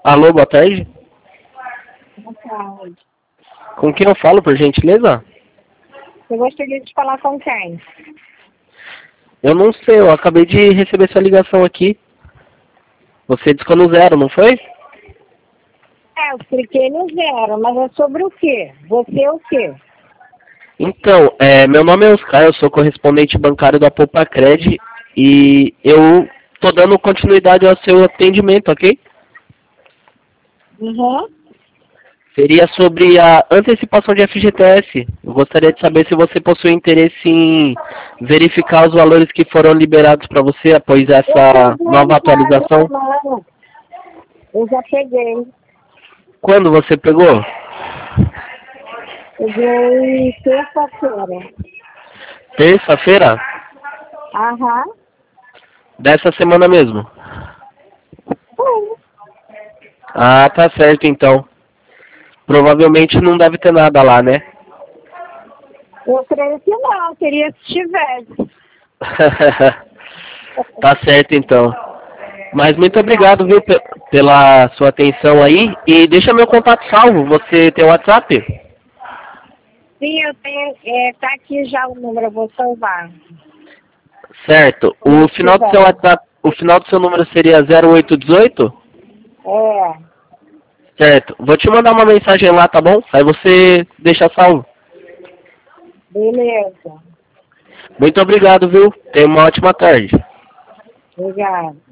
Alô, boa tarde. Boa tarde. Com quem eu falo, por gentileza? Eu gostaria de falar com quem? Eu não sei, eu acabei de receber sua ligação aqui. Você discou no 0, não foi? Eu cliquei no 0, mas é sobre o quê? Você é o quê? Então, meu nome é Oscar, eu sou correspondente bancário da Poupa-Cred e eu tô dando continuidade ao seu atendimento, ok? Uhum. Seria sobre a antecipação de FGTS. Eu gostaria de saber se você possui interesse em verificar os valores que foram liberados para você após Eu essa peguei nova já essa atualização. semana. Eu já peguei. Quando você pegou? Peguei terça-feira. Terça-feira? Aham. Dessa semana mesmo. Sim. Ah, tá certo então. Provavelmente não deve ter nada lá, né? Eu creio que não, queria que tivesse. Tá certo então. Mas muito obrigado, Obrigada. viu, pela sua atenção aí. E deixa meu contato salvo. Você tem WhatsApp? Sim, eu tenho. Tá aqui já o número, eu vou salvar. Certo. Quando O final do seu tiver. WhatsApp, o final do seu número seria 0818? É, Certo. Vou te mandar uma mensagem lá, tá bom? Aí você deixa salvo. beleza. Muito obrigado, viu? Tenha uma ótima tarde. Obrigada.